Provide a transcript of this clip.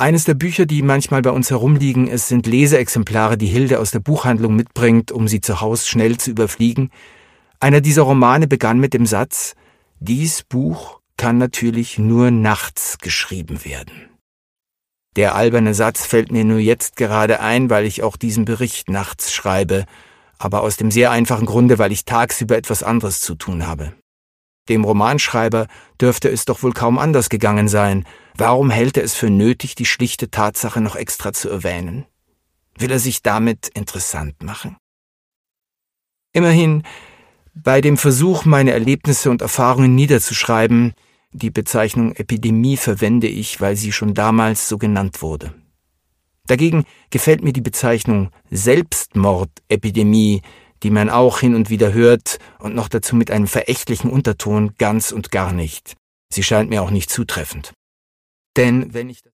Eines der Bücher, die manchmal bei uns herumliegen, es sind Leseexemplare, die Hilde aus der Buchhandlung mitbringt, um sie zu Hause schnell zu überfliegen. Einer dieser Romane begann mit dem Satz: Dies Buch kann natürlich nur nachts geschrieben werden. Der alberne Satz fällt mir nur jetzt gerade ein, weil ich auch diesen Bericht nachts schreibe, aber aus dem sehr einfachen Grunde, weil ich tagsüber etwas anderes zu tun habe. Dem Romanschreiber dürfte es doch wohl kaum anders gegangen sein. Warum hält er es für nötig, die schlichte Tatsache noch extra zu erwähnen? Will er sich damit interessant machen? Immerhin, bei dem Versuch, meine Erlebnisse und Erfahrungen niederzuschreiben, die Bezeichnung Epidemie verwende ich, weil sie schon damals so genannt wurde. Dagegen gefällt mir die Bezeichnung Selbstmordepidemie, die man auch hin und wieder hört und noch dazu mit einem verächtlichen Unterton, ganz und gar nicht. Sie scheint mir auch nicht zutreffend. Denn wenn ich